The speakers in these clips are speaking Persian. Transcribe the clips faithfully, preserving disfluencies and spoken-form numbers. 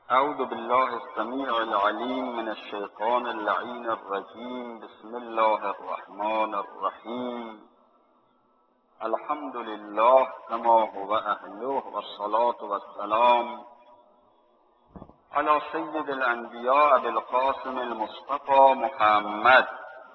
أعوذ بالله السميع العليم من الشيطان اللعين الرجيم. بسم الله الرحمن الرحيم. الحمد لله كما هو أهله، والصلاة والسلام على سيد الأنبياء بالقاسم المصطفى محمد.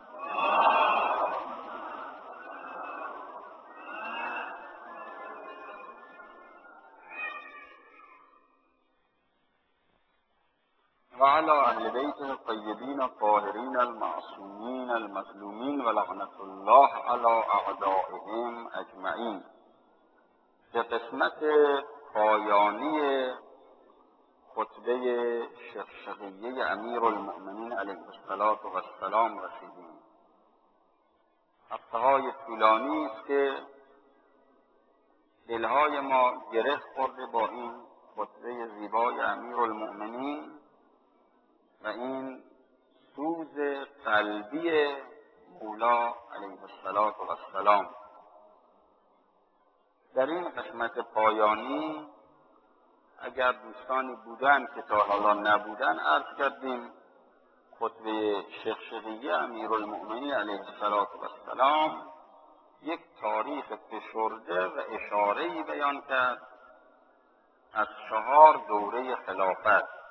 وعلى أهل بيته الطيبين الطاهرين المعصومين المظلومين، ولعنة الله على أعدائهم أجمعين. به قسمت پایانی خطبه شقشقیه امیرالمؤمنین علیه السلام رسیدیم. هفته‌های طولانی است که دلهای ما گره خورده با این خطبه زیبای امیرالمؤمنین و این سوز قلبی مولا علیه السلام. در این قسمت پایانی اگر دوستانی بودن که تا حالا نبودن، عرض کردیم خطبه شقشقیه امیرالمؤمنین علیه السلام یک تاریخ فشرده و اشاره‌ای بیان کرد از چهار دوره خلافت: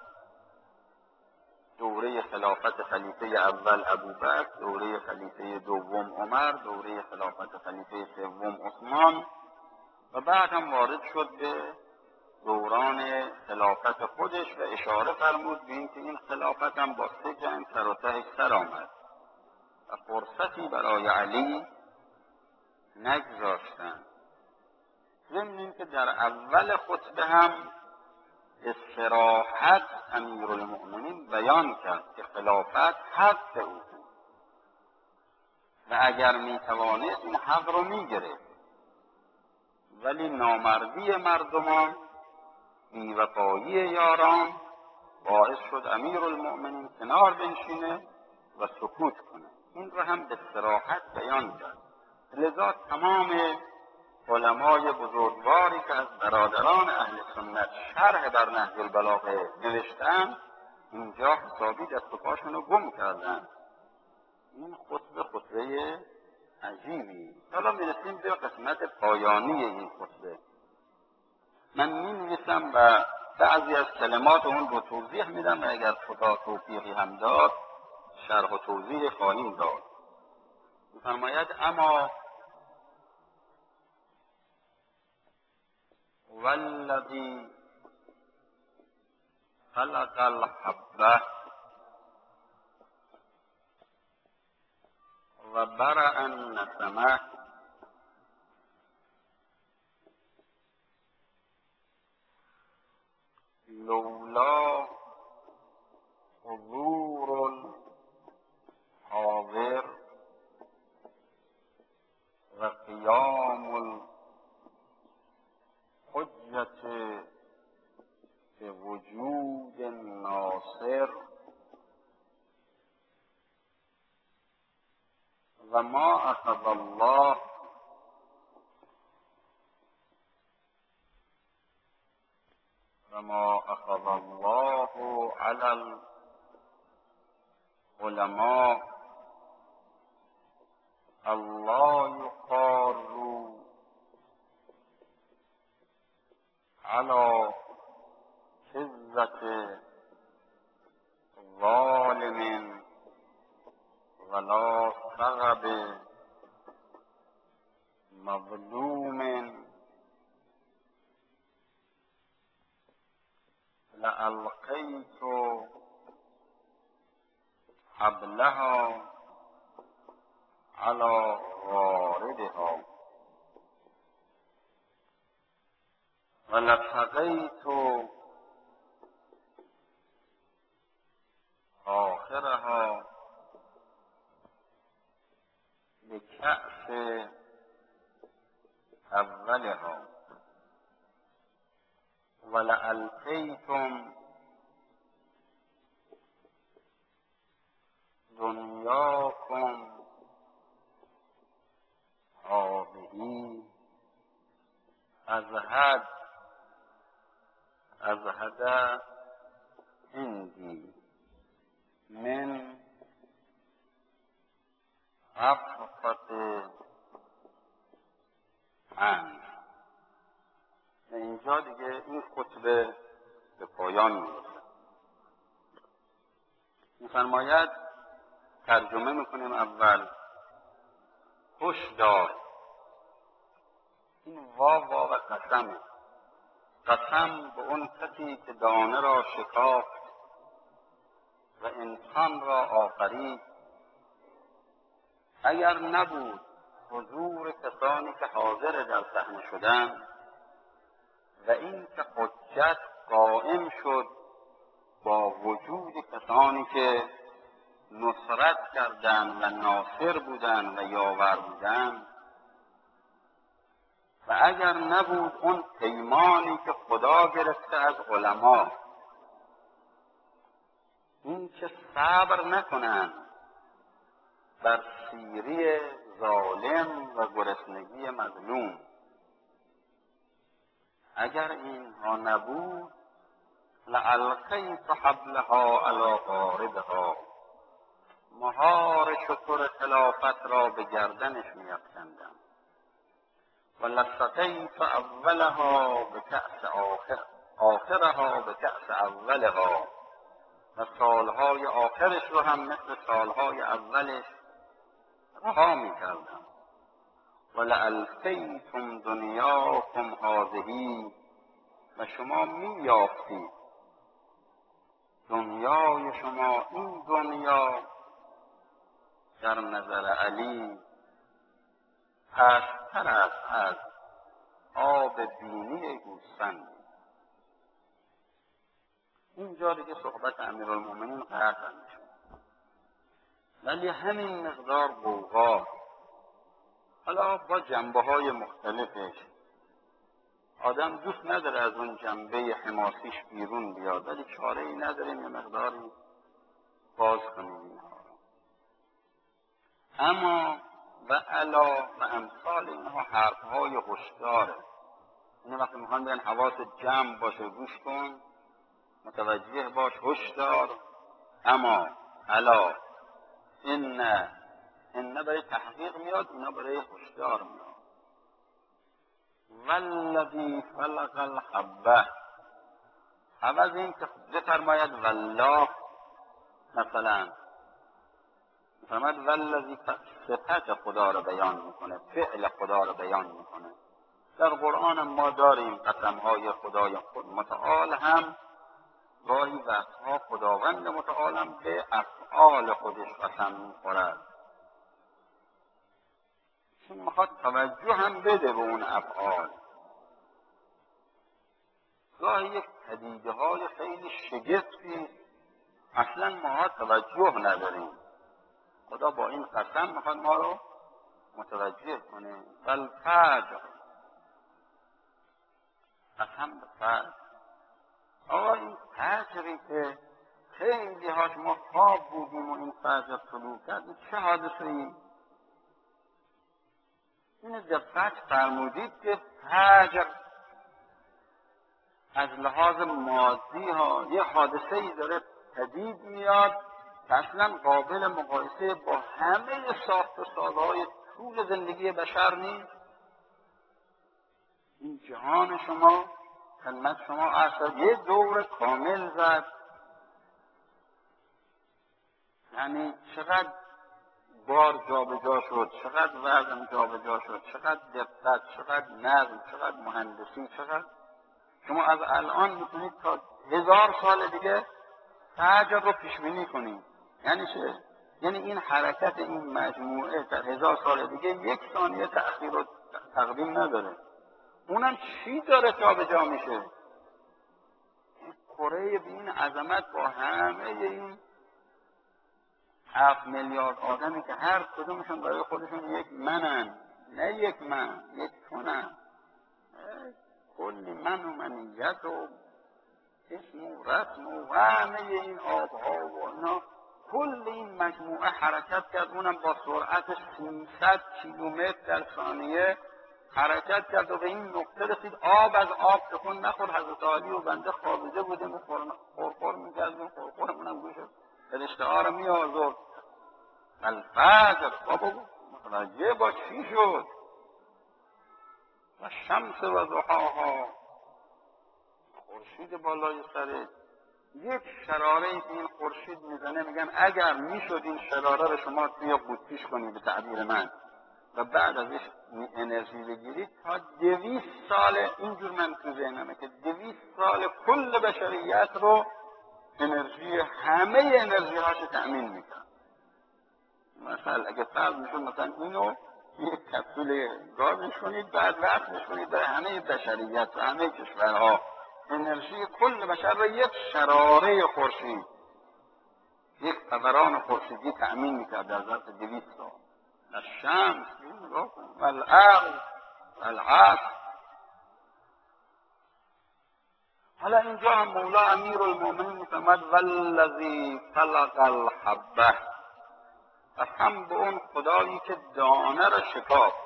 دوره خلافت خلیفه اول ابوبکر، دوره خلیفه دوم عمر، دوره خلافت خلیفه سوم عثمان، و بعد هم وارد شد به دوران خلافت خودش و اشاره فرمود به اینکه این خلافت هم با سه جنگ سر و تهش سر آمد و فرصتی برای علی نگذاشتند. ضمن اینکه در اول خطبه هم صراحت امیرالمؤمنین بیان کرد که خلافت حق او بود و اگر میتوانست این حق رو میگرفت، ولی نامردی مردمان، بی‌وفایی یاران باعث شد امیرالمؤمنین کنار بنشینه و سکوت کنه. این رو هم به صراحت بیان کرد. لذا تمام علمای بزرگواری که از برادران اهل سنت شرح بر نهج البلاغه نوشتند، اینجا حسابی دست و پاشون رو گم کردند. این خطبه خطبه عجیبی. حالا میرسیم به قسمت پایانی این خطبه. من می‌نویسم و بعضی از کلمات اون رو توضیح میدم و اگر خدا توفیقی هم داد شرح و توضیح خواهیم داد. می‌فرماید: اما والذی خلق الحبة و برأ النسمة لولا حضور الحاضر و قیام الحجة به وجود ناصر و ما اخذ الله و ما اخذ الله علی العلماء الله یقاروا علی عزة ظالم ولا صغب مظلوم لألقيت حبلها على واردها ولسقيت آخرها بكأس أولها ولألقيتم دنیاکم هذه ازهد ازهد عندي من رفقة عن. و اینجا دیگه این خطبه به پایان میرسه. می‌فرماید ترجمه میکنیم اول. هشدار، این واو واو قسمه. قسم به اون کسی که دانه را شکافت و انسان را آفرید. اگر نبود حضور کسانی که حاضر در صحنه شدند و این که حجت قائم شد با وجود کسانی که نصرت کردند و ناصر بودند و یاور بودند، و اگر نبود اون پیمانی که خدا گرفته از علما، این که صبر نکنند بر سیری ظالم و گرسنگی مظلوم، اگر اینها نبود لألقیت حبلها علی غاربها، مهار شتر خلافت را به گردنش می‌افکندم. و لسقیت اولها به کأس آخر آخرها به کأس اولها، و سالهای آخرش رو هم مثل سالهای اولش رها می‌کردم. و لألقیتم دنیاکم هذه، و شما می‌یافتید دنیای شما، این دنیا در نظر علی پست‌تر است از آب بینی گوسفند. اینجا دیگه صحبت امیرالمومنین قطع میشه، ولی همین مقدار غوغا، حالا با جنبه های مختلفش، آدم دوست نداره از اون جنبه حماسیش بیرون بیاد، ولی چاره ای نداریم یه مقداری باز کنیم. اما و علا و امثال اینها حرفهای هشداره. این وقتی میخوان بگن حواست جمع باشه، گوش کن، متوجه باش، هشدار. اما علا، این این برای تحقیق میاد، اینا برای هشدار میاد. والذی فلق الحبه، عوض این که بفرماید والله، مثلا فرماید والذی، صفت خدا رو بیان میکنه، فعل خدا رو بیان میکنه. در قرآن ما داریم قسمهای خدای خود متعال هم گاهی وقتها خداوند متعال هم به افعال خودش قسم میخورد، چون میخواد توجه هم بده به اون افعال. گاهی یک پدیده های خیلی شگفتی اصلا ما توجه نداریم، خدا با این قسم میخواد ما رو متوجه کنه. والفجر، قسم به فجر. آقا این فجری که خیلی هاش ما خواب بودیم و این فجر طلوع کرد، چه حادثه ای؟ این دقت فرمودید که فجر از لحاظ مادی ها یه حادثه ای داره پدید میاد که اصلا قابل مقایسه با همه ساخت و سازهای طول زندگی بشر نیست. این جهان شما، خدمت شما اصلا یه دور کامل زد. یعنی چقدر بار جا به جا شد، چقدر وزن جا به جا شد، چقدر دقت، چقدر نظم، چقدر مهندسی، چقدر. شما از الان میتونید تا هزار سال دیگه فجر رو پیش بینی کنید. یعنی چه؟ یعنی این حرکت این مجموعه در هزار سال دیگه یک ثانیه تأخیر و تقدیم نداره. اونم چی داره جا به جا میشه؟ این کره به این عظمت با همه این هفت میلیارد آدمی که هر کدومشون برای خودشون یک منن، نه یک من، یک تونن، کلی من و منیت و اسم و رسم و همه این آبها و اینا، کل این مجموعه حرکت کرد، اونم با سرعت سیصد کیلومتر در ثانیه حرکت کرد و به این نقطه رسید آب از آب تکون نخور. حضرت علی و بنده خوابیده بودیم و خورخور میکردیم فرشته ها رو می آورد. الفجر، بابا متوجه با چی شد؟ و شمس و ضحاها، خورشید بالای سرت. یک شراره که این خورشید میزنه، میگن اگر میشد این شراره رو شما توی قوطیش کنید به تعبیر من و بعد ازش انرژی بگیرید، تا دویست سال، اینجور من تو ذهنمه که دویست سال کل بشریت رو انرژی، همه انرژی هاشو تأمین میکنه. مثلا اگه فرض میشد مثلا اینو یک کپسول گازش کنید، بعد وصلش کنید برای همه بشریت و همه کشورها، انرژی کل بشر رو یک شراره خورشید، یک فوران خورشیدی تأمین میکرد در ظرف دویست سال. الشمس و الارض و العصر. حالا اینجا هم مولا امیر المؤمنین میفرماد والذی خلق الحبه، قسم به اون خدایی که دانه را شکافت.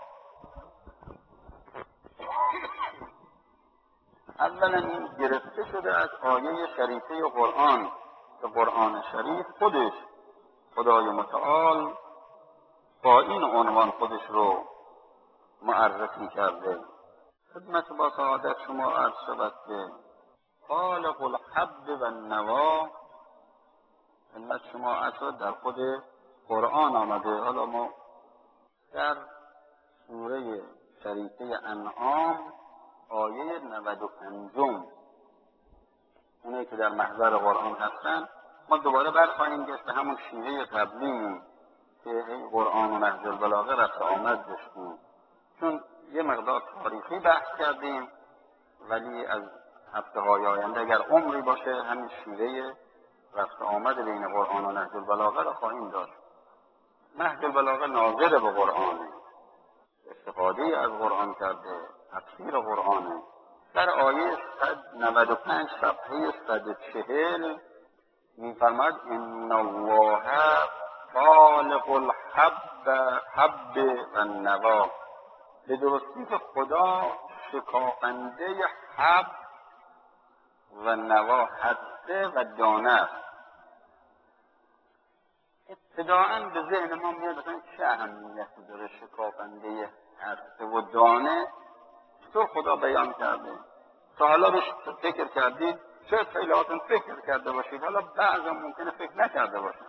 اولا این گرفته شده از آیه شریفه قرآن که قرآن شریف خودش خدای متعال با این عنوان خودش رو معرفی کرده. خدمت با سعادت شما عرض شود که خالق الحب و النوا، خدمت شما عرض شد در خود قرآن آمده. حالا ما در سوره شریفه انعام آیه نود و پنجم، اونایی که در محضر قرآن هستن، ما دوباره برخواهیم گشت به همون شیوه قبلیمون که این قرآن و نهج البلاغه رفت آمد داشتیم، چون یه مقدار تاریخی بحث کردیم، ولی از هفته های آینده اگر عمری باشه همین شیوه رفت آمد بین قرآن و نهج البلاغه را خواهیم داشت. نهج البلاغه ناظر به قرآنه، استفاده از قرآن کرده، تفسیر قرآنه. در آیه صد و نود و پنج صفحه صد و چهل می‌فرماد ان الله خالق الحب حب و النوا، به درستی که خدا شکافنده حب و نوا، حبه و دانه است. ابتداعاً به ذهن ما میاد مثلا چه اهمیتی داره شکافنده حبه و دانه؟ چطور خدا بیان کرده؟ تا حالا بهش فکر کردید؟ شاید خیلی هاتون فکر کرده باشید، حالا بعضا ممکنه فکر نکرده باشید.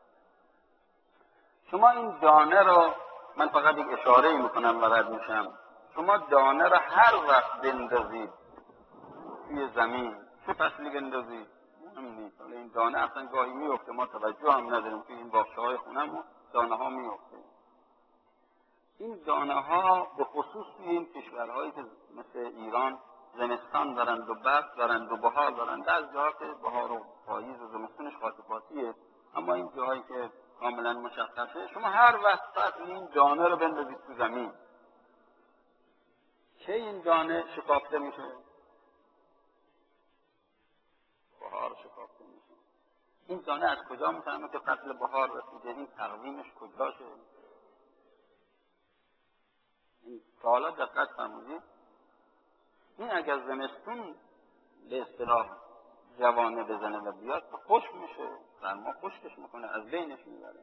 شما این دانه رو، من فقط یک اشاره میکنم و رد میشم، شما دانه رو هر وقت بندازید توی زمین، چه فصلی بندازید مهم نیست، این دانه اصلا گاهی میفته، ما توجه هم نداریم که این باغچه های خونمون دانه ها میفته. این دانه ها به خصوص توی این کشورهایی که مثل ایران زمستان دارند و برف دارند و بهار دارند، در جاها که بهار و پاییز و زمستونش خاطی، اما این جاهایی که کاملا مشخصه، شما هر وقت فصل این دانه رو بندازید تو زمین، که این دانه شکافته میشه؟ بهار شکافته میشه. این دانه از کجا میفهمه که فصل بهار رسیده؟ این تقویمش کجاشه؟ این سالا دقت فرمودید، این اگر زمستون به اصطلاح جوانه بزنه و بیاد خشک میشه، سرما خشکش میکنه، از بینش میبره.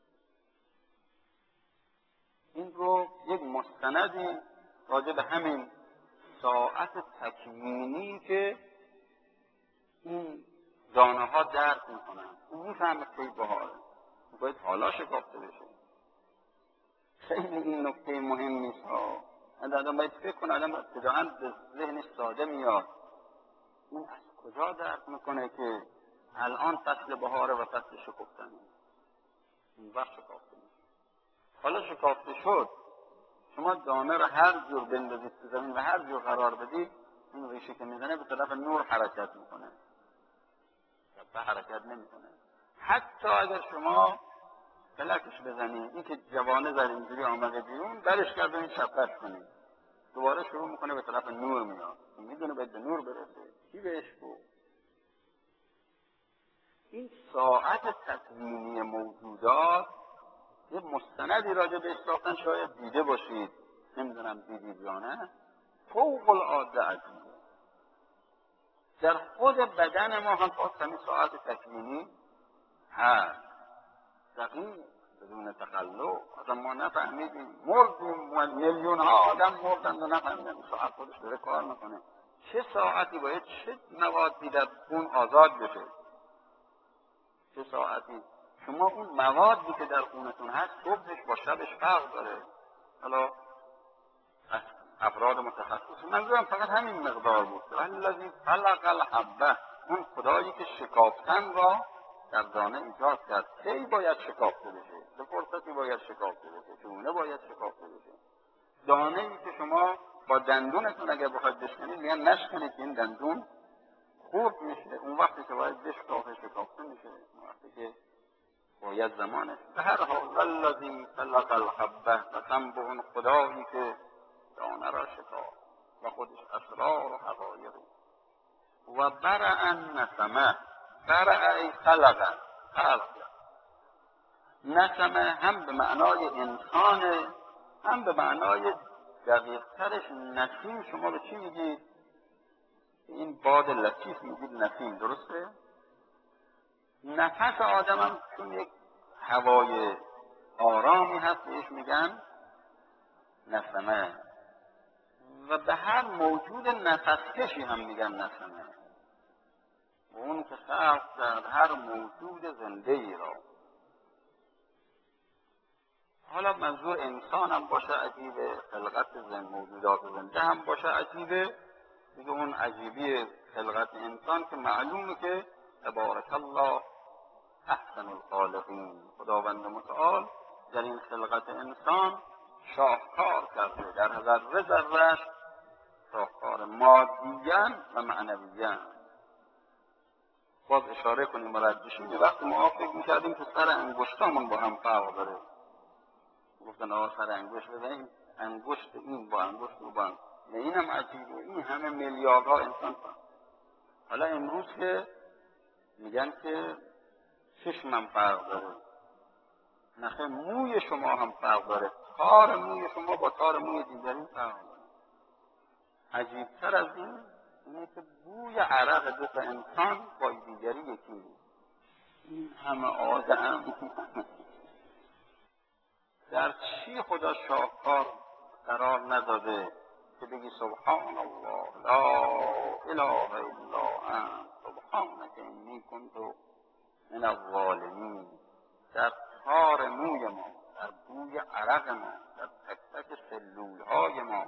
این رو یک مستندی راجع به همین ساعت تکوینی که این دانه ها درک میکنن، اون میفهمه که بهاره، باید حالا شکافته بشه. خیلی این نکته مهم نیست ها. آدم باید فکر کنه، آدم ابتداعاً به ذهنش ساده میاد، اون از کجا درک میکنه که الان فصل بهاره و فصل شکفتنه؟ این وقت شکافته میشه. حالا شکافته شد، شما دانه رو هر جور بندازید تو زمین و هر جور قرار بدید، این ریشه که میزنه به طرف نور حرکت میکنه، به حرکت نمیکنه. حتی اگر شما فلکش بزنید، این که جوانه زد اینجوری آمده بیرون، برش کردنید شفت کنید، دوباره شروع میکنه به طرف نور میاد، میدونه باید به نور برسه. کی بهش گفت؟ این ساعت تکوینی موجودات یه مستندی راجع بهش ساختن، شاید دیده باشید، نمیدونم دیدید یا نه، فوق العاده عجیبه. در خود بدن ما هم خواست همین ساعت تکوینی هست دقیق بدون تقلب. اصلا ما نفهمیدیم، مردیم و میلیون ها آدم مردن و نفهمیدن ساعت خودش داره کار میکنه. چه ساعتی باید چه موادی در خون آزاد بشه، چه ساعتی شما اون موادی که در خونتون هست صبحش با شبش فرق داره. حالا افراد متخصص منظورم فقط همین مقدار بود. الذی خلق الحبه، اون خدایی که شکافتن را در دانه ایجاد کرد. کی باید شکافته بشه؟ به فرصتی باید شکافته بشه، چونه باید شکافته بشه. دانه ای که شما با دندونتون اگر بخواید بشکنید میگن نشکنید که این دندون خورد میشه، اون وقتی که باید بشکافه شکافته میشه، اون وقتی که باید زمانه. به هر حال الذی خلق الحبه، قسم به اون خدایی که دانه را شکافت و خودش اسرار و حقایق و برع النسمه. برع ای خلق، خلق نسمه هم به معنای انسان، هم به معنای دقیق ترش نسیم. شما به چی میگید؟ این باد لطیف میگید نسیم، درسته؟ نفس آدم هم چون یک هوای آرامی هست بهش میگن نسمه، و به هر موجود نفسکشی هم میگن نسمه. و اون که خلق کرد هر موجود زنده ای را. حالا منظور انسان هم باشه عجیبه، خلقت زن موجودات زنده هم باشه عجیبه. دیگه اون عجیبی خلقت انسان که معلومه که تبارک الله احسن الخالقین، خداوند متعال در این خلقت انسان شاهکار کرده، در ذره ذره‌اش شاهکار، مادیاً و معنویاً. باز اشاره کنیم مرجشیم، یه وقت ما فکر میکردیم که سر انگشتامون با هم فرق داره. گفتن آقا سر انگشت بزنیم، انگشت این با انگشت او با هم. این هم عجیبه، این همه میلیاردها انسان فرق. حالا امروز که میگن که چشمم فرق داره، نخه موی شما هم فرق داره، تار موی شما با تار موی دیگری فرق داره. عجیبتر از این اینه که بوی عرق دو تا انسان با دیگری یکی نیست. این همه آدم در چی خدا شاهکار قرار نداده که بگی سبحان الله لا اله الا انت سبحانک انی کنت من الظالمین. در تار موی ما، در بوی عرق ما، در تک تک سلول های ما.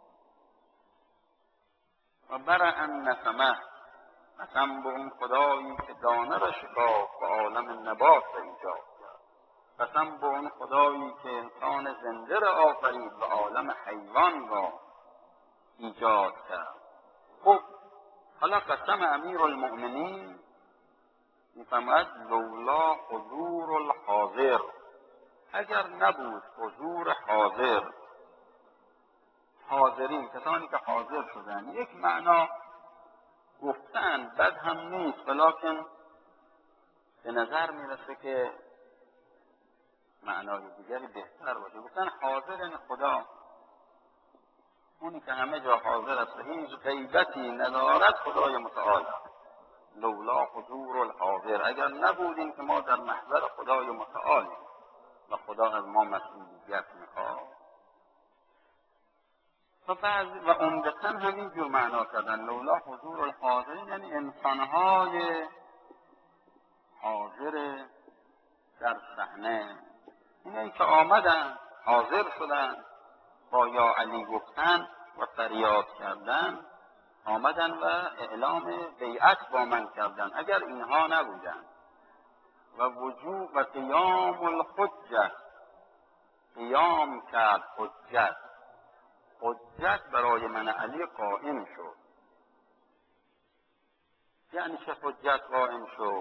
و برع النسمه، قسم به اون خدایی که دانه را شکافت و عالم نبات را ایجاد کرد. قسم به اون خدایی که انسان زنده را آفرید و عالم حیوان را ایجاد کرد. خب حالا قسم امیر المؤمنین میفرماید لولا حضور الحاضر، اگر نبود حضور حاضر، حاضرین کسانی که حاضر شدن. یک معنا گفتن بد هم نیست، ولیکن به نظر میرسه که معنای دیگری بهتر باشه. گفتن حاضر یعنی خدا، اونی که همه جا حاضر است و هیچ غیبتی ندارد، خدای متعال. لولا حضور الحاضر، اگر نبودیم که ما در محضر خدای متعالیم و خدا از ما مسئولیت میخواد. و بعضی و عمدتاً همین جور معنا کردن لولا حضور الحاضر، یعنی انسانهای حاضر در صحنه، اینه که آمدن حاضر شدن با یا علی گفتن و فریاد کردن، آمدن و اعلام بیعت با من کردن. اگر اینها نبودن و وجوب و قیام الحجت، قیام کرد حجت، حجت برای من علی قائم شد. یعنی چه حجت قائم شد؟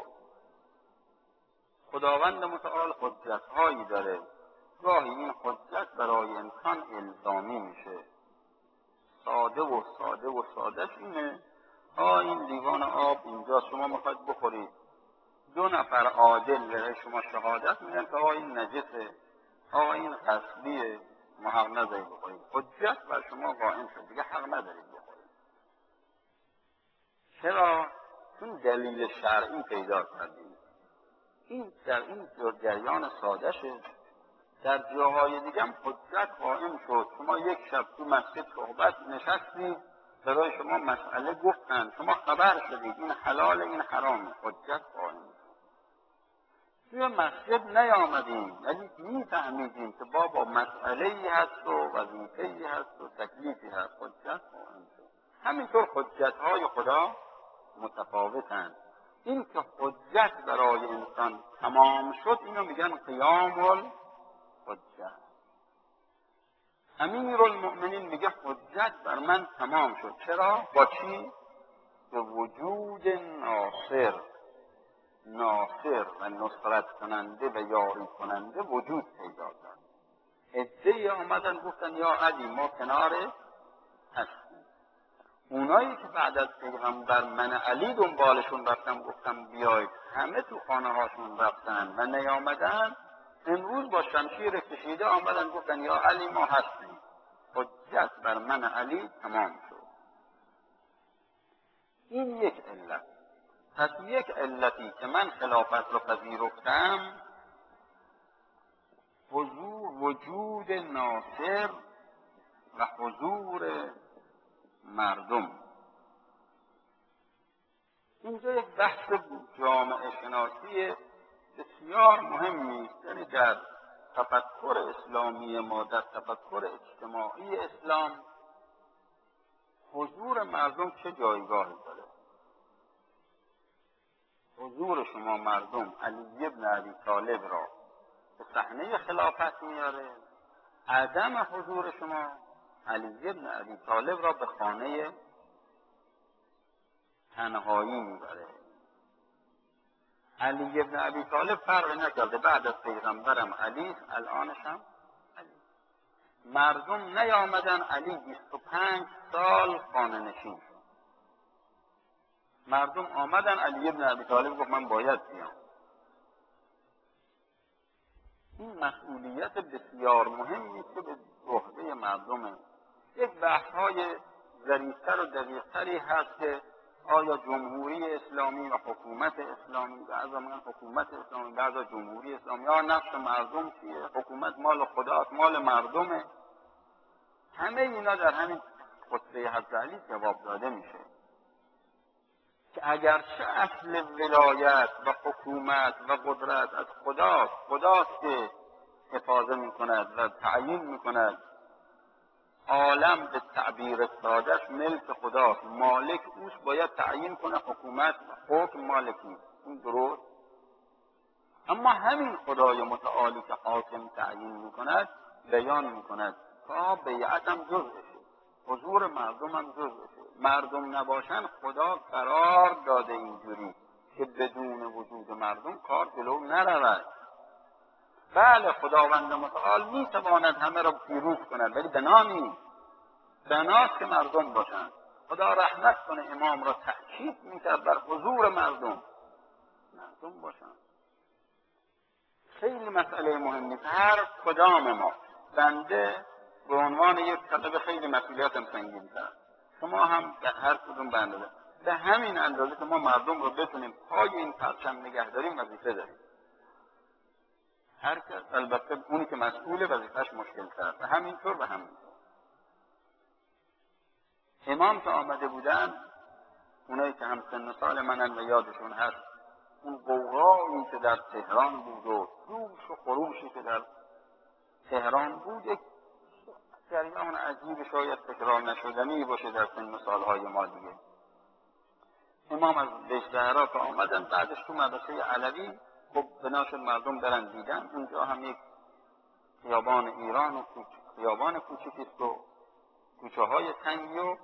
خداوند متعال حجت هایی داره، گاهی این حجت برای انسان الزامی میشه. ساده و ساده و سادهش اینه آه این لیوان آب اینجا شما میخواید بخورید، دو نفر عادل برای شما شهادت میدن که آه این نجسه، آه این غصبیه، ما حق ندارید بخورید. حجت بر شما قائم شد، دیگه حق ندارید بخورید. چرا؟ چون دلیل شرعی پیدا کردیم. این در این جریان ساده شد. در جاهای دیگه هم حجت قائم شد. شما یک شب تو مسجد صحبت نشستید، برای شما مسئله گفتن، شما خبر شدید این حلال این حرامه، حجت قائم شد. توی مسجد نیامدیم ولی میفهمیدیم که بابا مسئله‌ای هست و وظیفه‌ای هست و تکلیفی هست، حجت قائم شد. همینطور حجت‌های خدا متفاوتند. این که حجت برای انسان تمام شد اینو میگن قیام الحجت. امیرالمؤمنین میگه حجت بر من تمام شد. چرا؟ با چی؟ به وجود ناصر ناصر و نصرت کننده و یاری کننده وجود پیدا کرد. عده‌ای آمدن گفتن یا علی ما کنار هستیم. اونایی که بعد از پیغمبر من علی دنبالشون رفتم گفتم بیاید، همه تو خانه هاشون رفتن و نیامدن. امروز با شمشیر کشیده آمدن گفتن یا علی ما هستیم. حجت بر من علی تمام شد. این یک علت. پس یک علتی که من خلافت رو پذیرفتم حضور وجود ناصر و حضور مردم. اینجا یک بحث جامعه شناسی بسیار مهمی است. یعنی در تفکر اسلامی ما، در تفکر اجتماعی اسلام، حضور مردم چه جایگاهی داره؟ حضور شما مردم علی بن ابی طالب را به صحنه خلافت میاره، عدم حضور شما علی بن ابی طالب را به خانه تنهایی میبره. علی بن ابی طالب فرق نکرده، بعد از پیغمبرم علی، الانش هم علی. مردم نیامدن، علی بیست و پنج سال خانه نشین شد. مردم آمدن، علی بن ابی طالب گفت من باید بیام. این مسئولیت بسیار مهمی که به عهده مردمه. یک بحث های ظریف‌تر و دقیق‌تری هست که آیا جمهوری اسلامی و حکومت اسلامی، بعضا میگن حکومت اسلامی، بعضا جمهوری اسلامی، یا نفس مردم چیه؟ حکومت مال خداست، مال مردمه. همه اینا در همین خطبه حضرت علی جواب داده میشه که اگرچه اصل ولایت و حکومت و قدرت از خداست، خداست که حفاظه میکند و تعیین میکند، عالم به تعبیر سادش ملک خداست، مالک اوست، باید تعیین کنه حکومت و حکم مالکی. این درست. اما همین خدای متعالی که حاکم تعیین میکند بیان میکند که بیعت هم جزءشه، حضور مردم هم جزءشه. مردم نباشن خدا قرار داده اینجوری که بدون وجود مردم کار جلو نرود. بله خداوند متعال میتواند همه را پیروز کند ولی بنا نیست، بناست که مردم باشند. خدا رحمت کنه امام را تأکید میکرد بر حضور مردم، مردم باشند. خیلی مسئله مهمی. هر کدام ما بنده به عنوان یک طالب خیلی مسئولیتم سنگین کرد، شما هم هر کدوم بنده به همین اندازه که ما مردم رو بتونیم پای این پرچم نگه داریم وظیفه داریم. هر کس، البته اونی که مسئول وظیفه‌اش مشکل تر، و همینطور و همینطور. امام که آمده بودن، اونایی که هم سن و سال منن و یادشون هست اون قوقایی که در تهران بود و جوش و خروشی که در تهران بود، یک جریان عجیب شاید تکرار نشدنی باشه در سن و سالهای ما دیگه. امام از بهشتهرا که آمدن، بعدش تو مدرسه علوی خب بنا شد مردم برن دیدن. اونجا هم یک خیابان ایران و خیابان کوچیکیست و کوچه های تنگی، و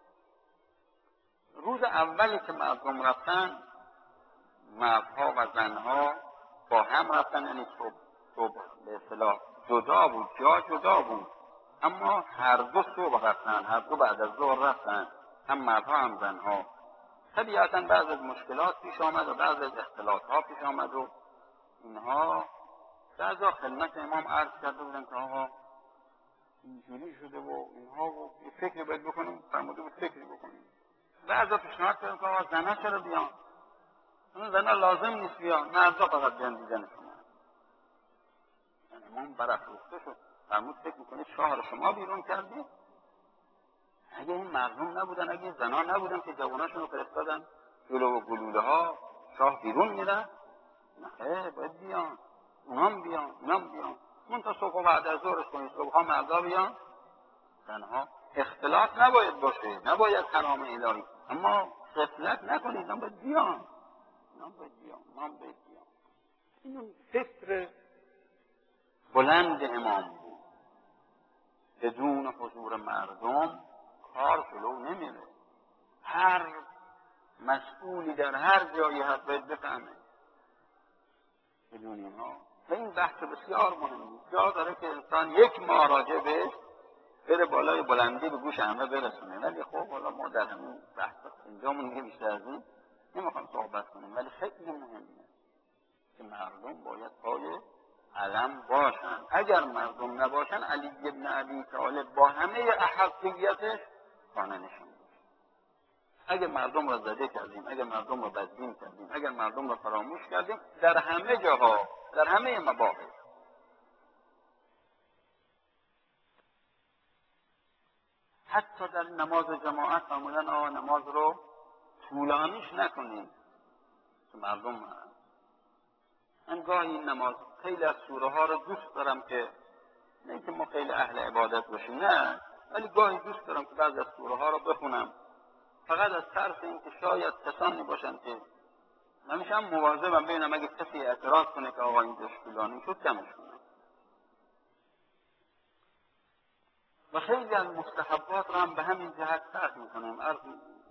روز اولی که مردم رفتن، مردها و زنها با هم رفتن، یعنی صبح صبح به اصطلاح جدا بود، جا جدا بود، اما هر دو صبح رفتن، هر دو بعد از ظهر رفتن، هم مردها هم زنها. طبیعتا بعض از مشکلات پیش آمد و بعض از اختلافات پیش آمد و اینها. بعضا خدمت امام عرض کرده بودن که آقا اینجوری شده و اینها و یه فکری باید بکنیم، فرموده بود فکری بکنیم. بعضا پیشنهاد کردن که آقا زنها چرا بیان؟ اون زنا لازم نیست بیان، مردا فقط بیان دیدن شما. یعنی امام برافروخته شد. فرمود فکر میکنید شاه رو شما بیرون کردید؟ اگه این مردم نبودن، اگه زنا نبودن که جواناشون رو فرستادن جلو و گلوله ها، شاه بیرون میرن؟ نه، باید بیان، اونام بیان، اونام بیان. اون تا صبح و بعد از ظهرش کنید، صبح ها مردا بیان، زنها. اختلاط نباید باشه، نباید حرام الهی، اما غفلت نکنید، اونام باید بیان، اونام باید بیان، اونام باید بیان. این فکر بلند امام بود. بدون حضور مردم کار جلو نمیره. هر مسئولی در هر جایی هست باید بفهمه بدون اینها. و این بحث بسیار مهمه. جا داره که انسان یک ماه راجع بهش بره بالای بلندی به گوش همه برسونه. ولی خب حالا ما در همین بحث اینجامون دیگه بیشتر از این نمیخوام صحبت کنیم. ولی خیلی مهمه که مردم باید پای علم باشن. اگر مردم نباشن، علی بن ابی طالب با همه احقیتش خانه نشون میده. اگر مردم را زده کردیم، اگر مردم را بدبین کردیم، اگر مردم را فراموش کردیم، در همه جاها، در همه مباحث، حتی در نماز جماعت فرمودن آقا نماز رو طولانیش نکنیم که مردم هست. من گاهی این نماز خیلی از سوره ها رو دوست دارم که نه که ما خیلی اهل عبادت باشیم، نه، ولی گاهی دوست دارم که بعضی از سوره ها رو بخونم، فقط از طرف این که شاید کسانی باشن که همیشه هم مواظبم ببینم اگه کسی اعتراض کنه که آقا این طولانی شد کمش کنم. و خیلی از مستحبات رو هم به همین جهت ترک میکنم. عرض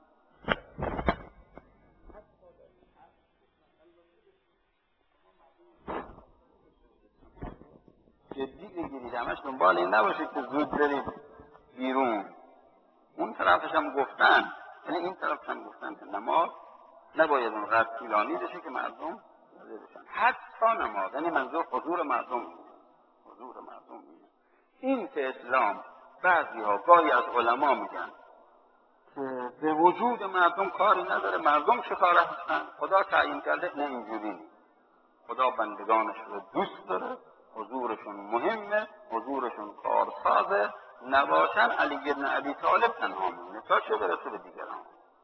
جدی بگیرید، همش دنبال این نباشید که زود برید بیرون. اون طرفش هم گفتن، یعنی این طرفش هم گفتن که نماز نباید اونقدر طولانی بشه که مردم بشن. حتی نماز، یعنی منظور حضور مردم اینه. حضور مردم اینه. این که اسلام بعضی ها گاهی از علما میگن که به وجود مردم کاری نداره، مردم چه کاره هستن، خدا تعیین کرده. نه، اینجوری نیست. خدا بندگانش رو دوست داره، حضورشون مهمه، حضورشون کارسازه. نباشن علی بن ابی طالب تنها میمونه تا چه برسه به دیگران.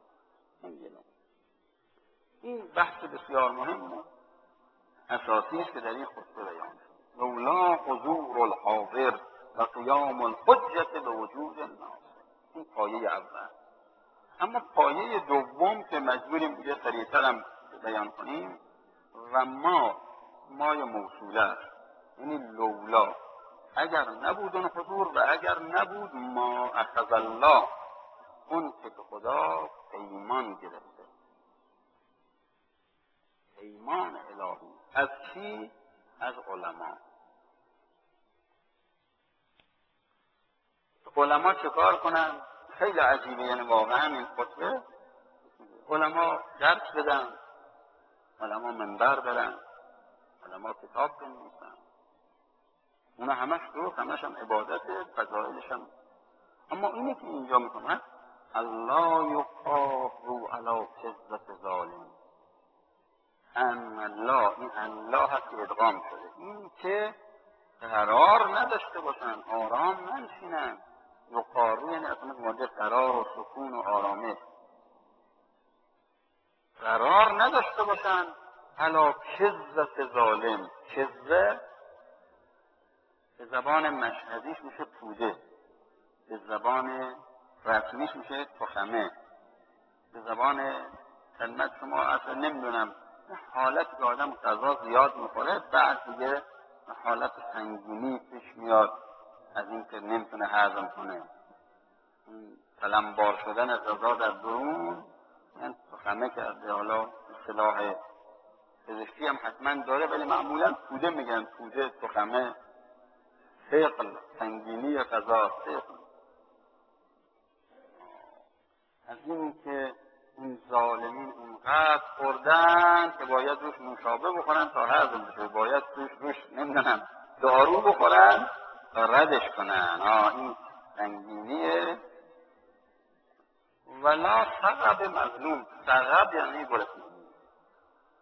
این بحث بسیار مهمه، اساسی است که در این خطبه بیان شد. لولا حضور الحاضر و قیام الحجت به وجود الناس. این پایه اول. اما پایه دوم که مجبوریم دیگه سریعتر هم بیان کنیم و ما مای موصوله است، یعنی لولا، اگر نبود اون حضور و اگر نبود ما اخذ الله، اون که خدا پیمان گرفته، پیمان الهی. از چی؟ از علما. علما چه کار کنن؟ خیلی عجیبه. یعنی واقعا این خطبه علما درس بدن، علما منبر برن، علما کتاب بنویسن، اونا همش درست، همش هم عبادته، فضایلش هم. اما اینی که اینجا میکنن الله یقاه رو علی کذبت ظالم، ان الله، این الله هست که ادغام شده، این که قرار نداشته باشن، آرام ننشینن. یقارو یعنی اصلا مواجه قرار و سکون و آرامش، قرار نداشته باشن علی کذبت ظالم. کذبه به زبان مشهدیش میشه پوده، به زبان رسمیش میشه تخمه، به زبان کلمت شما اصلا نمیدونم حالت که آدم غذا زیاد میخوره، بعد دیگه حالت سنگینی پیش میاد از این که نمیتونه هضم کنه، تلمبار شدن غذا در درون، یعنی تخمه کرده. حالا اصطلاح پزشکی هم حتما داره ولی معمولا پوده میگن، پوده، تخمه، ثقل، سنگینی غذا، ثقل. از این که این ظالمین اونقدر خوردن که باید روش نوشابه بخورن تا هضم بشه، باید روش روش نمیدونم دارو بخورن تا ردش کنن. آه این سنگینیه. ولا سقب مظلوم، سقب یعنی گرسنگی،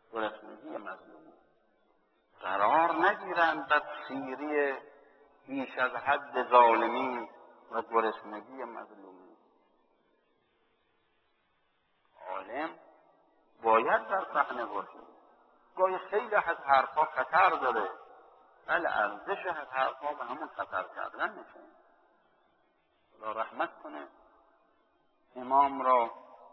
گرسنگی مظلومی قرار نگیرند در سیری بیش از حد ظالمین و گرسنگی مظلومی. عالم باید در صحنه باشه. گاهی خیلی از حرفا خطر داره، ولی ارزش از حرفا به همون خطر کردن میشه. خدا رحمت کنه امام را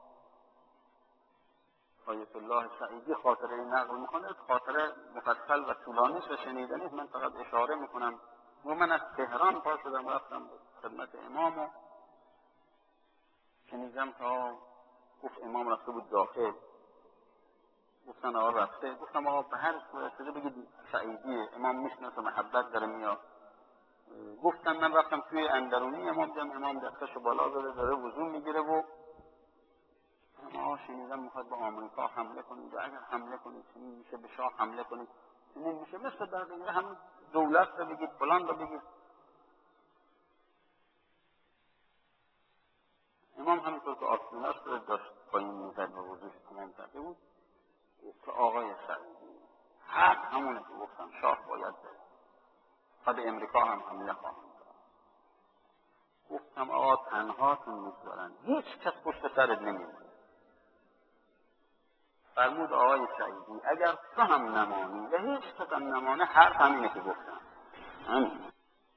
آیت الله سعیدی خاطره نقل میکنه. خاطره مفصل و طولانی و شنیدنی، من فقط اشاره میکنم. و من از تهران پا شدم رفتم خدمت امام و شنیدم تا گفت امام رفته بود داخل. گفتن آقا رفته. گفتم آقا به هر صورت شده بگید سعیدیه، امام میشناسه، محبت داره میاد. گفتن من رفتم توی اندرونی امام دیدم امام دستشو بالا داره داره وضو میگیره و آقا شنیدم میخواد به آمریکا حمله کنید و اگر حمله کنید چنین میشه، به شاه حمله کنید چنین میشه. مثل در دیگه هم دولت رو بگید، فلان رو بگید. امام همینطور که آستیناش رو داشت پایین میزد و وضوش تمام کرده بود که آقای سعیدی حق همونه که گفتم شاه باید بره و به امریکا هم حمله خواهم کرد. گفتم آقا تنهاتون میگذارن، هیچ کس پشت سرت نمیمونه. فرمود آقای سعیدی اگر تو هم نمانی و هیچ کس هم نمانه، حرف همینه که گفتم همین.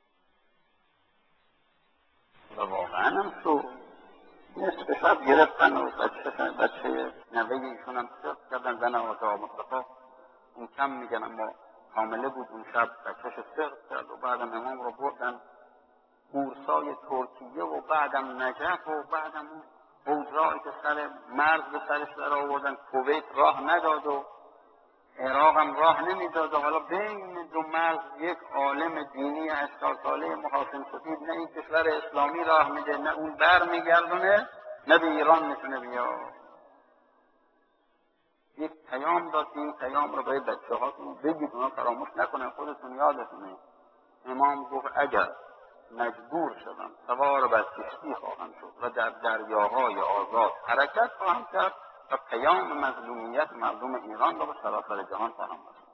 و واقعا هم تو نصف شب گرفتن و بچه بچه نوه ایشون هم سرد کردن، زن آقا مصطفی این کم میگن اما حامله بود اون شب، بچهش سرد کرد و بعدم امام رو بردن بورسای ترکیه و بعدم نجف و بعدم اون اوضاعی که سر مرز به سرش در آوردن. کویت راه نداد و عراق هم راه نمیداد و حالا بین دو مرز یک عالم دینی هشتاد ساله محاسن سفید نه این کشور اسلامی راه میده نه اون بر میگردونه نه به ایران میتونه بیا. یک پیام داد که این پیام رو باید بچه هاتون بگید اونا فراموش نکنن، خودتون یادتونه. امام گفت اگر مجبور شدم سوار بر کشتی خواهم شد و در دریاهای آزاد حرکت خواهم کرد و پیام مظلومیت مردم ایران را به سراسر جهان خواهم رساند.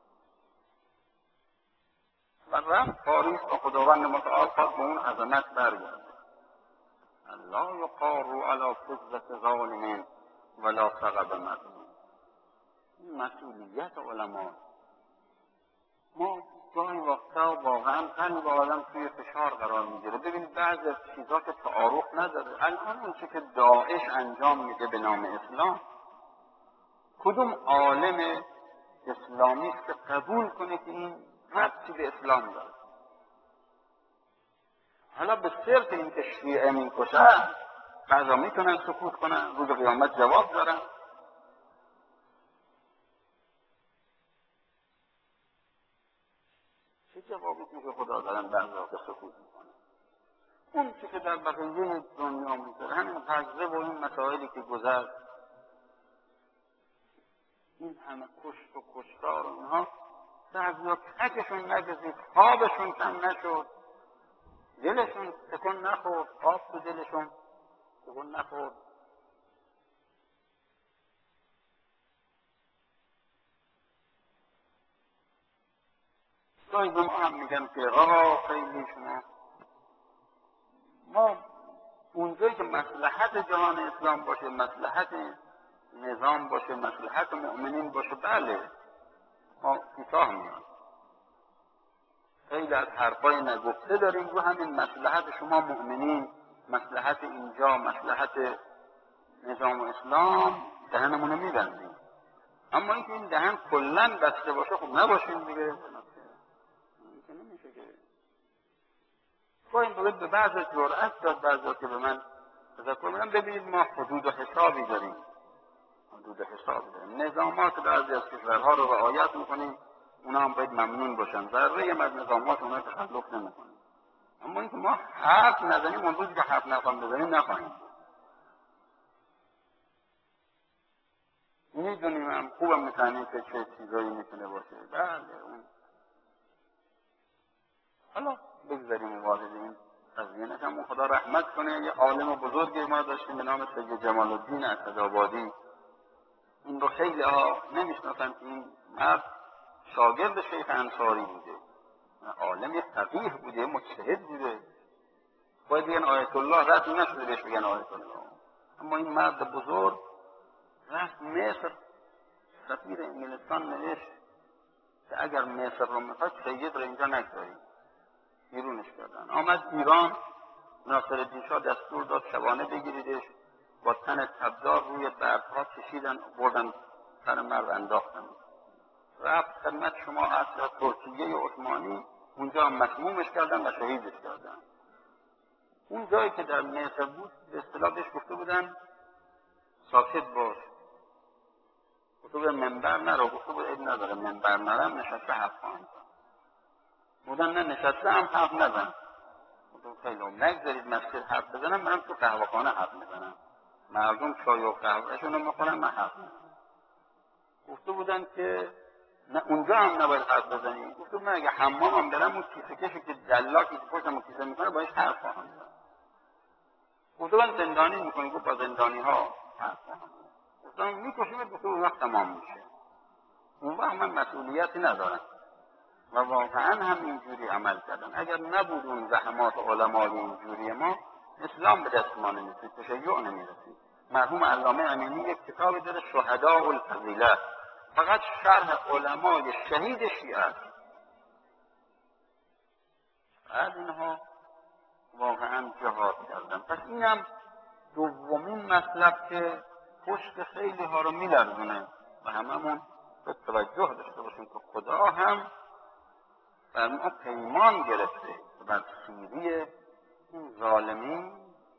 و رفت پاریس و خداوند متعال خواست به اون عظمت برگرده. لا یقار علی فضة ظالم ولا ثغب مظلوم. این مسئولیت علما. ما گاهی وقتا واقعا قلب آدم توی فشار قرار میگیره. ببینید بعضی از چیزا که تعارف نداره. الان اون چی که داعش انجام میده به نام اسلام، کدوم عالم اسلامی است که قبول کنه که این ربطی به اسلام داره؟ حالا به صرف این که شیعه میکشن بعضا میتونن سکوت کنن، روز قیامت جواب دارن. چه جوابی که خدا دارن بعضا که سکوت میکنن؟ اون چی که در بقیه دنیا میگذره، همین غزه و این مسائلی که گذشت، این همه کشت و کشتار و اینها، بعضیا ککشون نگذید، خوابشون کم نشد، دلشون تکون نخورد، آب تو دلشون تکون نخورد. گاهی به ما هم میگن که آقا خیلی شما، ما اونجایی که مصلحت جهان اسلام باشه، مصلحت نظام باشه، مصلحت مؤمنین باشه، بله ما کوتاه میان. خیلی از حرفای نگفته داریم رو همین مصلحت شما مؤمنین، مصلحت اینجا، مصلحت نظام اسلام دهنمونو میبندیم. اما اینکه این دهن کلن بسته باشه خب نباشیم دیگه. اینکه نمیشه که گاهی باید به بعض جرأت داد. بعضا که به من تذکر میدن ببینید ما حدود و حسابی داریم، حدود حسابی داریم. نظامات بعضی از کشورها رو رعایت میکنیم، اونا هم باید ممنون باشن. ذره هم از نظامات اونا تخلف نمیکنیم. اما اینکه ما حرف نزنیم، اون روزی که حرف نخواهیم بزنیم نخواهیم. میدونیم هم خوبم میتونیم که چه چیزایی میتونه باشه. بله اون حالا بگذاریم وارد این قضیه نشم. خدا رحمت کنه. یه عالم بزرگی ما داشتیم به نام سید جمال الدین اسدآبادی، این رو خیلی ها نمیشناسن که این مرد شاگرد شیخ انصاری بوده، عالم فقیه بوده، مجتهد بوده. باید بگن آیت الله، رسمی نشده بهش بگن آیت الله. اما این مرد بزرگ رفت مصر، سفیر انگلستان نوشت که اگر مصر رو میخواد سید رو اینجا نگذارید، بیرونش کردن. آمد ایران، ناصرالدین شاه دستور داد شبانه بگیریدش، با تن تبدار روی بردها کشیدن بردن سر مرد انداختن. رفت خدمت شما اصلا ترکیه عثمانی، اونجا مسمومش کردن و شهیدش کردن. اون جایی که در مصر بود به اصطلاح بهش گفته بودن ساکت باش، گفته بودن منبر نرو، گفته بود عیب نداره منبر نرم، نشسته حرف خواهم بودن، نه نشسته هم حرف نزن. گفتم خیلی هم نگذارید مسجد حرف بزنم، منم تو قهوه‌خانه حرف میزنم، مردم چای و قهوهشون رو میخورن، من حرف میزنم. گفته بودن که نه اونجا هم نباید حرف بزنی. گفتم من اگه حمام هم برم اون کیسه کشی که دلاکی که پشتم کیسه میکنه باید حرف خواهم بزنم. گفتم من زندانی میکنی؟ گفت با زندانی ها حرف خواهم بزنم. گفتم میکشیمت؟ گفتم اون وقت تمام میشه، اون وقت من مسئولیتی ندارم. و واقعا هم اینجوری عمل کردن. اگر نبود اون زحمات علمای اینجوری ما، اسلام به دست ما نمیرسید، تشیع نمیرسید. مرحوم علامه امینی یک کتابی داره شهداء الفضیله، فقط شرح علمای شهید شیعه است. بعد اینها واقعا جهاد کردن. پس اینم دومین مطلب که پشت خیلی ها رو میلرزونه و هممون به توجه داشته باشیم که خدا هم بر ما پیمان گرفته و بر سوری این ظالمین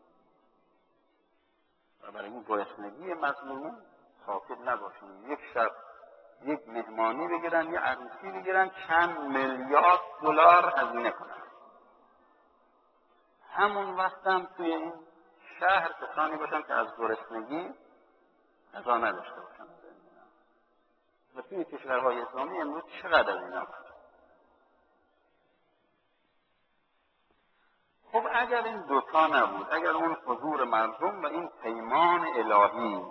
و برای این گرسنگی مظلومین ساکت نباشیم. یک شب یک مهمانی بگیرن، یک عروسی بگیرن، چند میلیارد دلار هزینه کنن، همون وقت هم توی این شهر کسانی باشن که از گرسنگی غذا نداشته باشن. و توی کشورهای اسلامی امروز چقدر از اینا هست. خب اگر این دوتا نبود، اگر اون حضور مردم و این پیمان الهی،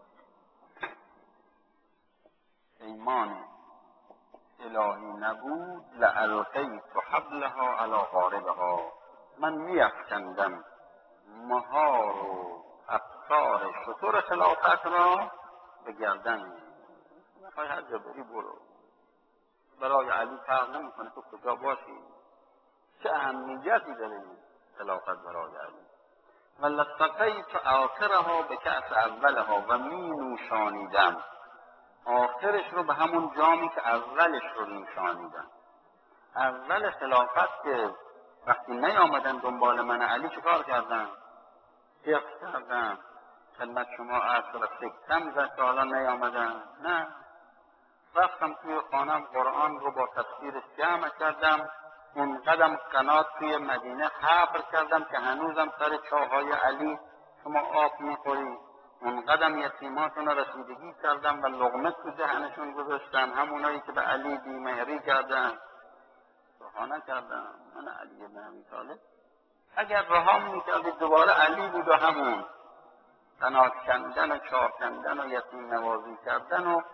پیمان الهی نبود، لألقیت حبلها علی غاربها، من میافکندم مهار و افکار شطور خلافت را به گردن. میخوای هر جا بری برو، برای علی فرق نمیکنه تو کجا باشی، چه اهمیتی داره این خلافت برای علی. و لسقیت آخرها به کأس اولها، و می نوشانیدم آخرش رو به همون جامی که اولش رو نوشانیدم. اول خلافت که وقتی نیامدن دنبال من علی چه کار کردن؟ حفظ کردن. خدمت شما عرض را سکتم زد که حالا نیامدن، نه، رفتم توی خانم قرآن رو با تفسیرش جمع کردم، اون قدم قنات توی مدینه حفر کردم که هنوزم سر چاهای علی شما آب میخوری، اون قدم یتیماتون رسیدگی کردم و لقمه تو دهنشون گذاشتم، همونایی که به علی بیمهری کردن رها کردم. من علی بن ابی طالب اگر رها میکردید دوباره علی بود و همون قنات کندن و چاه کندن و یتیم نوازی کردن و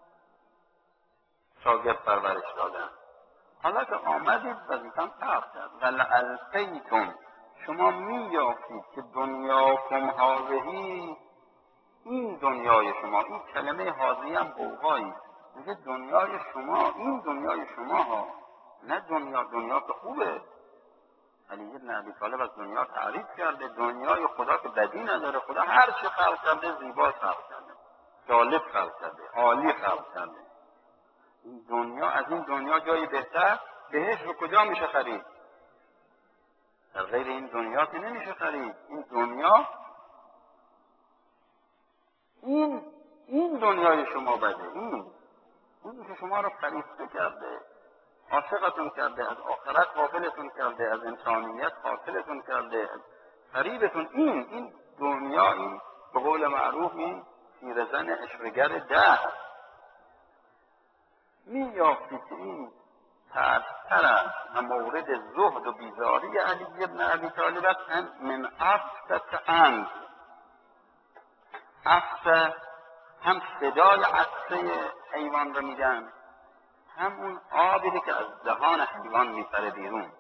شاگرد پرورش دادن. حالا که آمدید وظیفه‌ام فرق کرد. ولالقیتم، شما مییافتید که دنیاکم هذهی، این دنیای شما، این کلمه هذهی هم قوقایی میگه دنیای شما، این دنیای شما ها، نه دنیا دنیا که خوبه. علی بن ابی طالب از دنیا تعریف کرده، دنیای خدا که بدی نداره، خدا هر چی خلق کرده زیبا خلق کرده، جالب خلق کرده، عالی خلق کرده. این دنیا، از این دنیا جایی بهتر بهش رو کجا میشه خرید؟ در غیر این دنیا که نمیشه خرید. این دنیا، این این دنیای شما بده، این این که شما رو فریفته کرده، عاشقتون کرده، از آخرت غافلتون کرده، از انسانیت غافلتون کرده، فریبتون، این این دنیا، این به قول معروف این پیرزن اشرگر ده می‌یافتید که این ترستر است و مورد زهد و بیزاری علی بن ابی طالب است من افسد اند. افسد هم صدای عطسه حیوان رو میدن، هم اون آبی که از دهان حیوان میپره بیرون.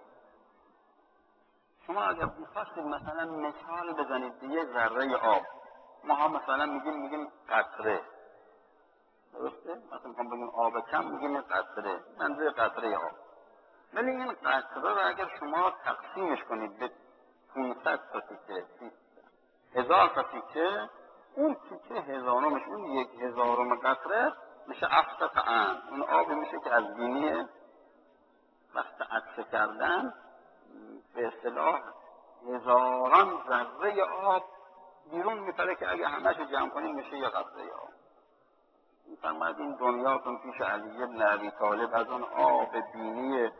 شما اگر بخواستید مثلا مثال بزنید به یه ذره آب، ما ها مثلا میگیم میگیم قطره، درسته؟ مثلا میخوام بگیم آب کم میگیم قطره، منظور قطره آب. ولی این قطره رو اگر شما تقسیمش کنید به پانصد تا تیکه، هزار تا تیکه، اون تیکه هزارمش، اون یک هزارم قطره میشه افسط عام. اون آبی میشه که از بینی وقت عطسه کردن به اصطلاح هزاران ذره آب بیرون میپره که اگه همه رو جمع کنیم میشه یه قطره آب. میفرماید این دنیاتون پیش علی بن ابی طالب از اون آب بینی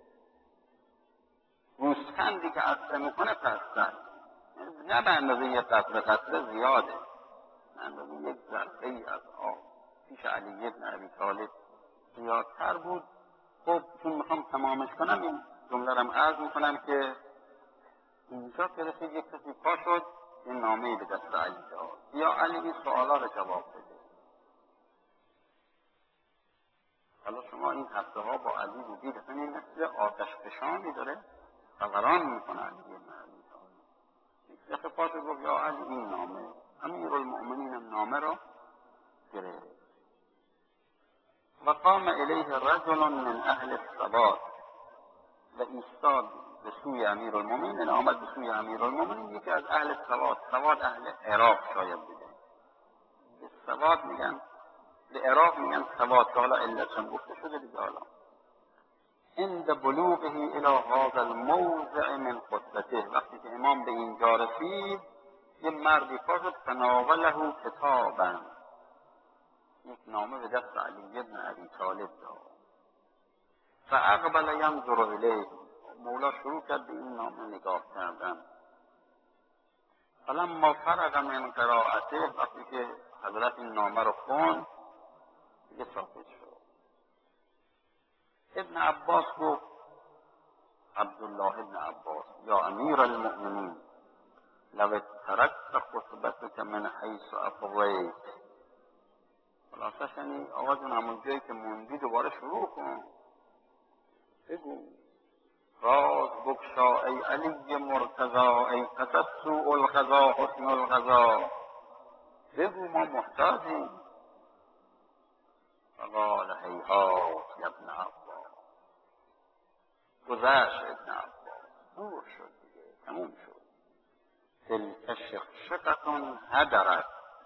گوسفندی که عطسه میکنه پستر، نه به اندازه یه قطره، قطره زیاده، به اندازه یک ذره ای از آب پیش علی بن ابی طالب زیادتر بود. خب چون میخوام تمامش کنم این جمله رم عرض میکنم که اینجا که رسید یک کسی پا شد این نامه‌ای به دست علی داد، یا علی این سوالا رو جواب بده. حالا شما این هفته ها با علی بودید، اصلا این مثل آتش فشانی داره فوران میکنه علی بن ابی طالب. یک دفعه پا شد گفت یا علی این نامه، امیرالمؤمنین نامه را گرفت. و قام الیه رجل من اهل الثبات، و ایستاد به سوی امیرالمؤمنین، آمد به سوی امیرالمؤمنین یکی از اهل ثبات. ثبات اهل عراق شاید بوده، به ثبات میگن، به عراق میگن ثبات، که حالا علتشم گفته شده دیگه. حالا عند بلوغه الی هذا الموضع من خطبته، وقتی که امام به اینجا رسید یه مردی پا شد فناوله کتابا، یک نامه به دست علی بن ابی طالب داد. فاقبل ینظر الیه، مولا شروع کرد به این نامه نگاه کردن. فلما فرغ من قراءته، وقتی که حضرت این نامه رو خوند دیگه ساکت شد. ابن عباس گفت، عبدالله ابن عباس، یا امیر المؤمنین لو ترکت خطبتك من حیث افضیت. خلاصش یعنی آقا جون همون جایی که موندی دوباره شروع کن، بگو راز بگشا ای علی مرتضا، ای قصد سوء القضا حسن القضا، بگو ما محتاجیم. فقال هیهات یا ابن عباس، گذشت ابن عباس، دور شد دیگه، تموم شد. تلک شقشقة هدرت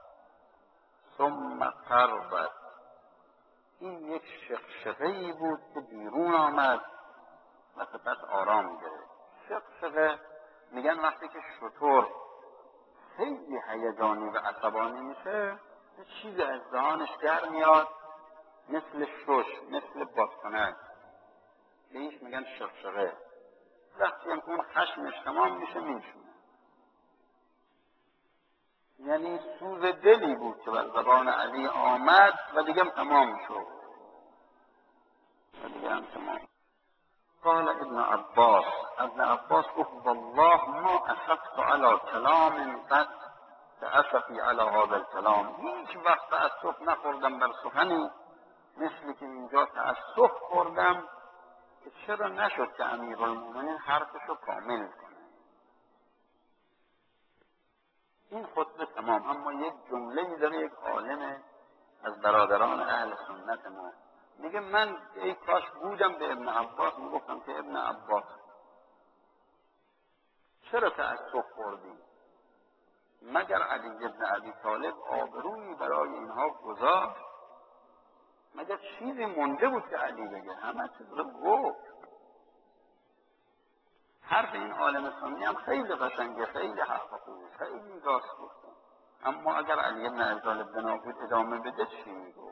ثم قربت، این یک شقشقه‌ای بود که بیرون آمد و سپس آرام گرفت. شقشقه میگن وقتی که شتر خیلی هیجانی و عصبانی میشه یه چیزی از دهانش در میاد مثل شش، مثل بادکنک، بهش میگن شقشقه. وقتی هم اون خشمش تمام میشه میشونه. یعنی سوز دلی بود که بر زبان علی آمد و دیگه هم تمام شد و دیگه هم تمام. قال ابن عباس، ابن عباس گفت والله ما اشفت على کلام قد تأسفی على هذا الكلام، هیچ وقت تأسف نخوردم بر سخنی مثل که اینجا تأسف خوردم که چرا نشد که امیرالمؤمنین حرفشو کامل کنه. این خطبه تمام، اما یک جمله‌ای داره یک عالم از برادران اهل سنت ما میگه من ای کاش بودم به ابن عباس میگفتم که ابن عباس چرا تأسف خوردی؟ مگر علی بن ابی طالب آبرویی برای اینها گذاشت؟ مگر چیزی مونده بود که علی بگه؟ همه چیز رو گفت. حرف این عالم سنی هم خیلی قشنگه، خیلی حرف خوبه، خیلی راست گفته، اما اگر علی بن ابی طالب بنا بود ادامه بده چی میگو؟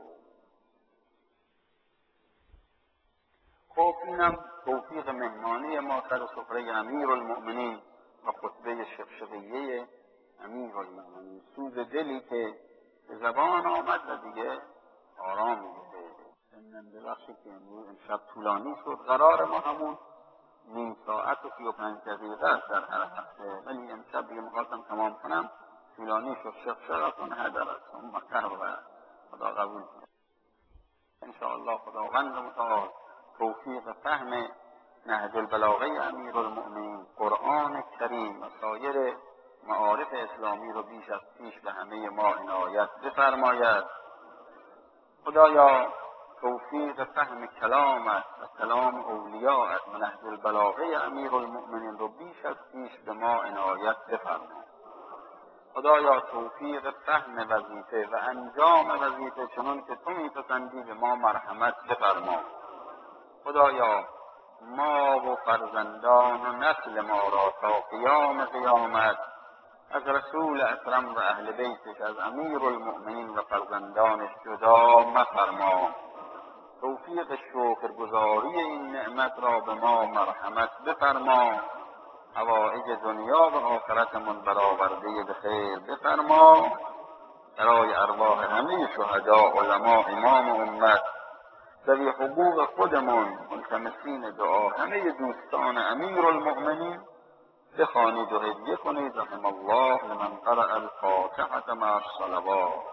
خب اینم توفیق مهمانی ما سر سفره امیرالمؤمنین و خطبه شقشقیه امیرالمؤمنین، سوز دلی که به زبان آمد و دیگه آرام میده. سنن ببخشید که امروز امشب طولانی شد، قرار ما همون نیم ساعت و سی و پنج دقیقه است در هر هفته، ولی امشب دیگه میخواستم تمام کنم، طولانی شد. شقشقة هدرت ثم قربت. خدا قبول کنه. انشاءالله خداوند متعال توفیق فهم نهج البلاغه امیرالمؤمنین، قرآن کریم و سایر معارف اسلامی رو بیش از پیش به همه ما عنایت بفرماید. خدایا توفیق فهم کلامت و کلام اولیاءت و نهج البلاغه امیرالمؤمنین رو بیش از پیش به ما عنایت بفرما. خدایا توفیق فهم وظیفه و انجام وظیفه چنان که تو میپسندی به ما مرحمت بفرما. خدایا ما و فرزندان و نسل ما را تا قیام قیامت از رسول اکرم و اهل بیتش، از امیرالمؤمنین و فرزندانش جدا مفرما. توفیق شکرگزاری این نعمت را به ما مرحمت بفرما. حوائج دنیا و آخرتمون برآورده به خیر بفرما. برای ارواح همه شهدا، علما، امام امت، ذوی حقوق خودمون ملتمسین دعا، همه دوستان امیرالمؤمنین بخوانید و هدیه کنید. رحم الله لمن قرأ الفاتحة مع الصلوات.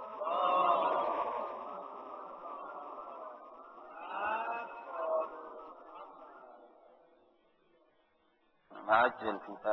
وعجل في